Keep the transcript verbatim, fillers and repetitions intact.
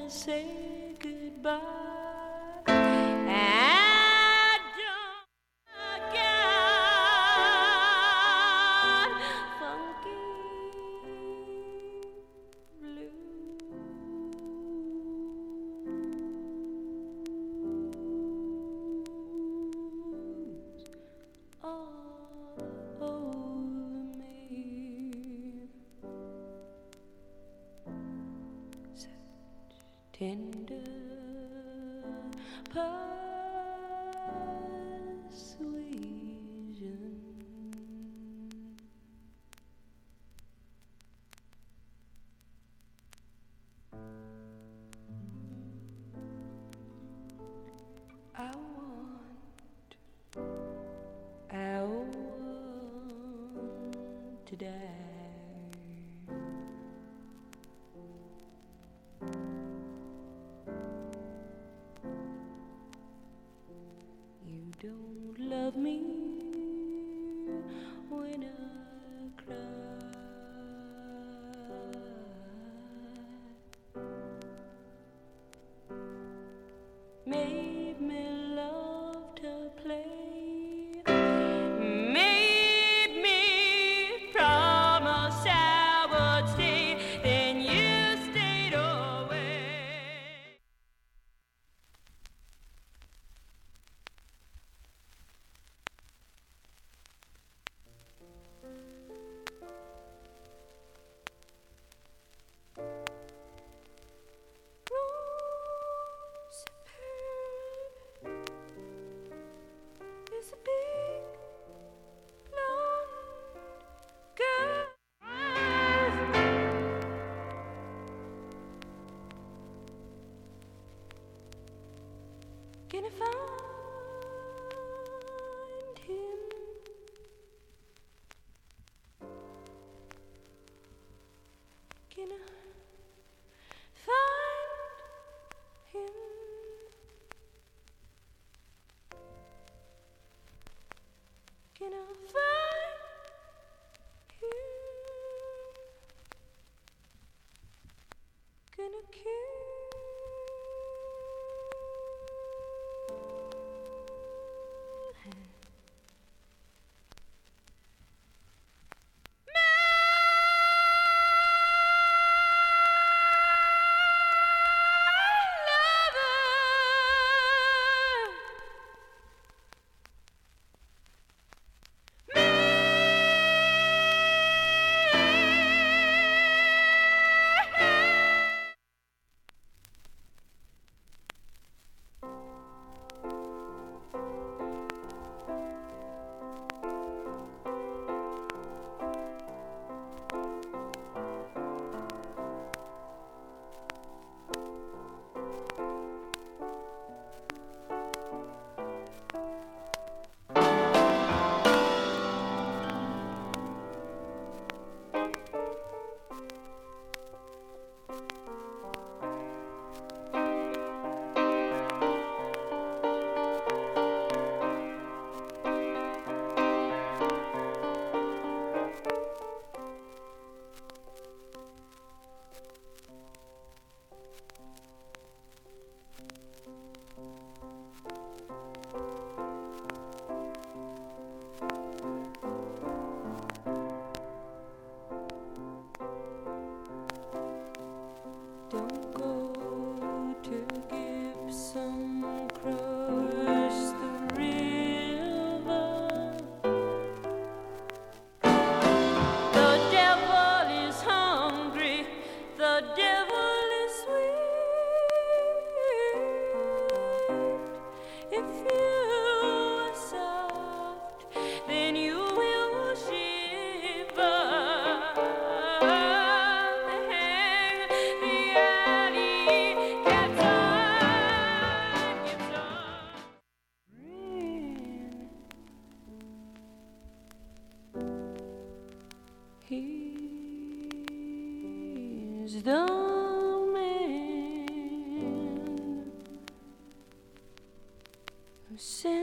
say goodbye. I don't forget funky blues all over me. Such tender persuasion. I want, I want to die. You don't love me when I cry. Made me love to play. Made me promise I would stay. Then you stayed away. Roseburg is a big blonde girl. Can I find him? Can I find him? Can I find him? Can I kill him? Don't go to Gibson across the river. The devil is hungry, the devil is sweet. If you are soft, then you will shiver. He's the man who said